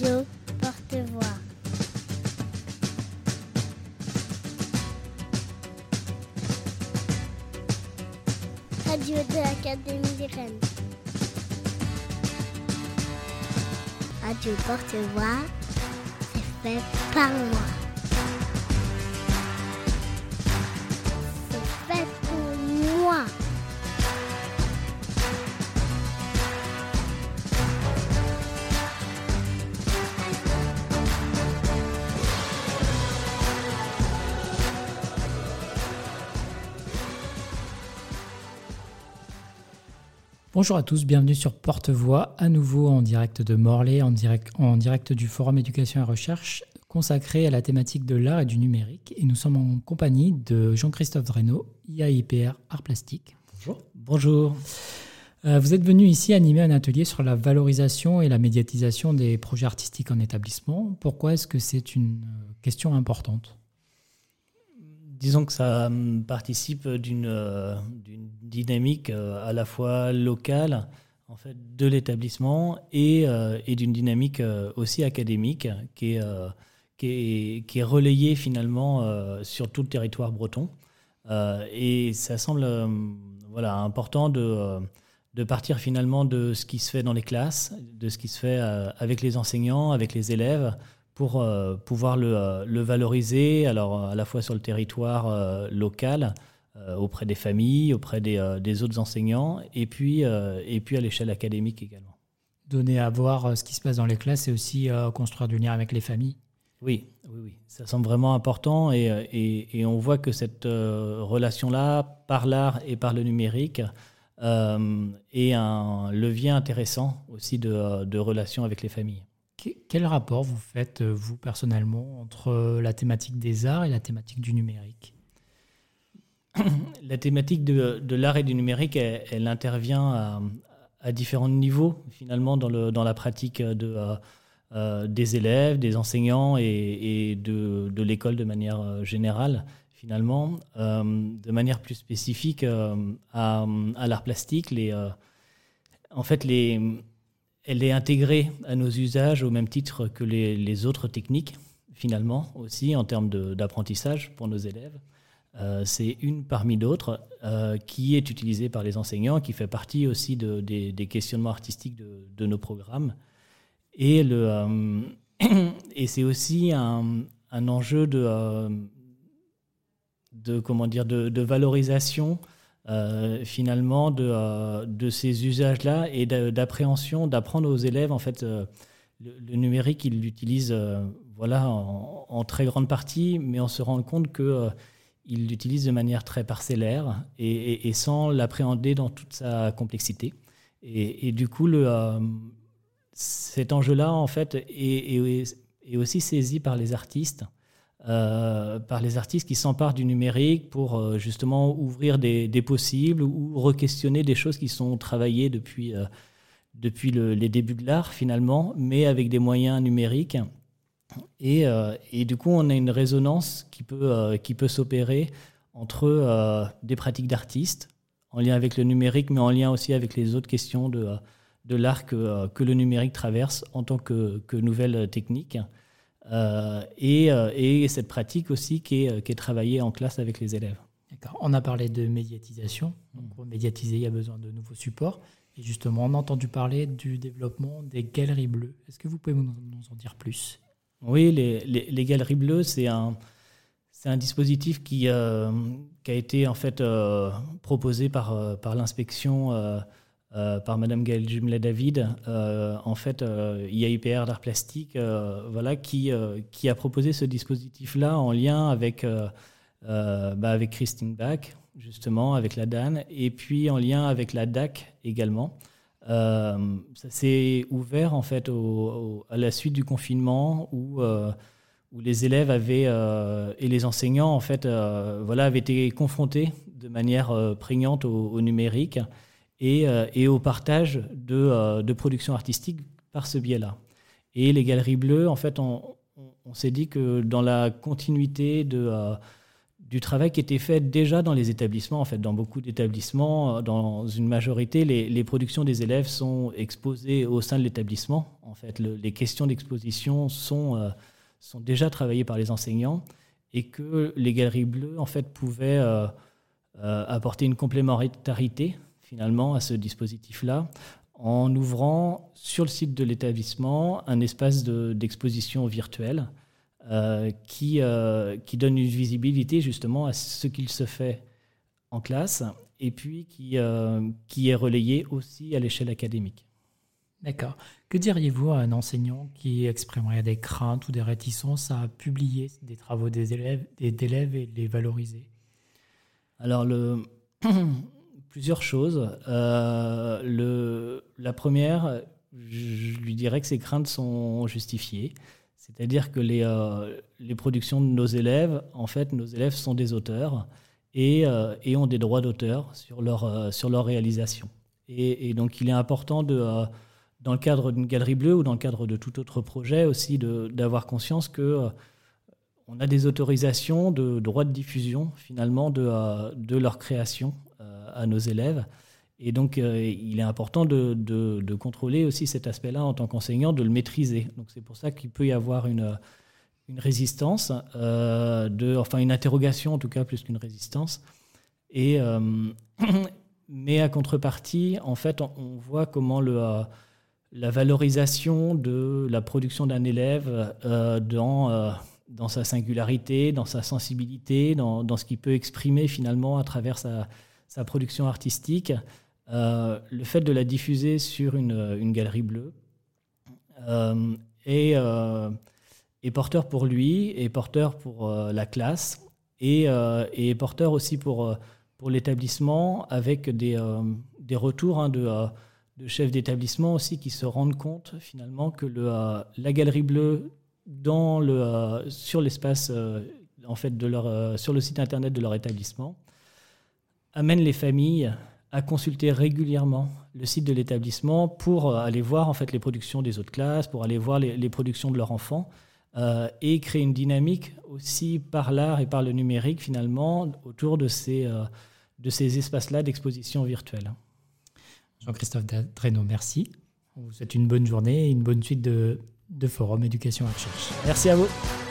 Radio Porte-Voix. Radio de l'Académie des Rennes. Radio Porte-Voix, c'est fait par moi. C'est fait pour moi. Bonjour à tous, bienvenue sur Porte-Voix, à nouveau en direct de Morlaix, en direct du Forum Éducation et Recherche, consacré à la thématique de l'art et du numérique. Et nous sommes en compagnie de Jean-Christophe Dresneau, IAIPR Art Plastique. Bonjour. Bonjour. Vous êtes venu ici animer un atelier sur la valorisation et la médiatisation des projets artistiques en établissement. Pourquoi est-ce que c'est une question importante ? Disons que ça participe d'une dynamique à la fois locale en fait, de l'établissement et d'une dynamique aussi académique qui est relayée finalement sur tout le territoire breton. Et ça semble important de partir finalement de ce qui se fait dans les classes, de ce qui se fait avec les enseignants, avec les élèves, pour pouvoir le valoriser, alors à la fois sur le territoire local, auprès des familles, auprès des autres enseignants, et puis à l'échelle académique également. Donner à voir ce qui se passe dans les classes et aussi construire du lien avec les familles. Oui, ça semble vraiment important, et on voit que cette relation-là, par l'art et par le numérique, est un levier intéressant aussi de relation avec les familles. Quel rapport vous faites, vous, personnellement, entre la thématique des arts et la thématique du numérique ? La thématique de l'art et du numérique, elle intervient à différents niveaux, finalement, dans la pratique des élèves, des enseignants et de l'école de manière générale, finalement. De manière plus spécifique à l'art plastique, elle est intégrée à nos usages au même titre que les autres techniques, finalement, aussi en termes d'apprentissage pour nos élèves. C'est une parmi d'autres qui est utilisée par les enseignants, qui fait partie aussi des questionnements artistiques de nos programmes. Et c'est aussi un enjeu de valorisation finalement de ces usages-là et d'appréhension, d'apprendre aux élèves en fait le numérique, ils l'utilisent en très grande partie, mais on se rend compte qu'ils l'utilisent de manière très parcellaire et sans l'appréhender dans toute sa complexité. Et du coup, cet enjeu-là en fait est aussi saisi par les artistes. Qui s'emparent du numérique pour justement ouvrir des possibles ou re-questionner des choses qui sont travaillées depuis les débuts de l'art finalement, mais avec des moyens numériques. Et du coup, on a une résonance qui peut s'opérer entre des pratiques d'artistes en lien avec le numérique, mais en lien aussi avec les autres questions de l'art que le numérique traverse en tant que nouvelle technique. Et cette pratique aussi qui est travaillée en classe avec les élèves. D'accord. On a parlé de médiatisation. Donc, pour médiatiser, il y a besoin de nouveaux supports. Et justement, on a entendu parler du développement des galeries bleues. Est-ce que vous pouvez nous en dire plus ? Oui, les galeries bleues, c'est un dispositif qui a été en fait proposé par l'inspection par Madame Gaëlle Jumelet-David, en fait, IAIPR d'art plastique, qui a proposé ce dispositif-là en lien avec Christine Bach, justement, avec la DAN, et puis en lien avec la DAC également. Ça s'est ouvert en fait à la suite du confinement où les élèves et les enseignants en fait avaient été confrontés de manière prégnante au numérique et au partage de production artistique par ce biais-là. Et les galeries bleues, en fait, on s'est dit que dans la continuité du travail qui était fait déjà dans les établissements. En fait, dans beaucoup d'établissements, dans une majorité, les productions des élèves sont exposées au sein de l'établissement. En fait, les questions d'exposition sont déjà travaillées par les enseignants et que les Galeries Bleues, en fait, pouvaient apporter une complémentarité, finalement, à ce dispositif-là, en ouvrant sur le site de l'établissement un espace d'exposition virtuelle qui donne une visibilité justement à ce qu'il se fait en classe et puis qui est relayé aussi à l'échelle académique. D'accord. Que diriez-vous à un enseignant qui exprimerait des craintes ou des réticences à publier des travaux d'élèves et les valoriser? Alors, plusieurs choses. La première, je lui dirais que ces craintes sont justifiées. C'est-à-dire que les productions de nos élèves, en fait, nos élèves sont des auteurs et ont des droits d'auteur sur leur réalisation. Et donc, il est important, dans le cadre d'une Galerie Bleue ou dans le cadre de tout autre projet aussi, d'avoir conscience qu'on a des autorisations de droits de diffusion, finalement, de leur création à nos élèves. Et donc, il est important de contrôler aussi cet aspect-là en tant qu'enseignant, de le maîtriser. Donc, c'est pour ça qu'il peut y avoir une résistance, une interrogation en tout cas, plus qu'une résistance. Mais à contrepartie, en fait, on voit comment la valorisation de la production d'un élève dans sa singularité, dans sa sensibilité, dans ce qu'il peut exprimer finalement à travers sa production artistique, le fait de la diffuser sur une Galerie Bleue est porteur pour lui, est porteur pour la classe et est porteur aussi pour l'établissement, avec des retours de chefs d'établissement aussi qui se rendent compte finalement que la Galerie Bleue sur l'espace en fait sur le site internet de leur établissement amène les familles à consulter régulièrement le site de l'établissement pour aller voir en fait les productions des autres classes, pour aller voir les productions de leurs enfants et créer une dynamique aussi par l'art et par le numérique finalement autour de ces espaces-là d'exposition virtuelle. Jean-Christophe Dreynaud, merci. On vous souhaite une bonne journée et une bonne suite de Forum Éducation et Recherche. Merci à vous.